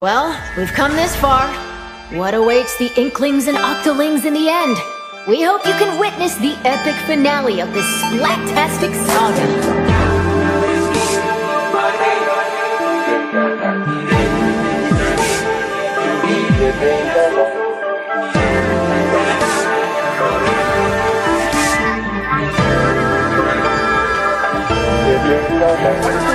Well, we've come this far. What awaits the Inklings and Octolings in the end? We hope you can witness the epic finale of this splattastic saga. Thank you.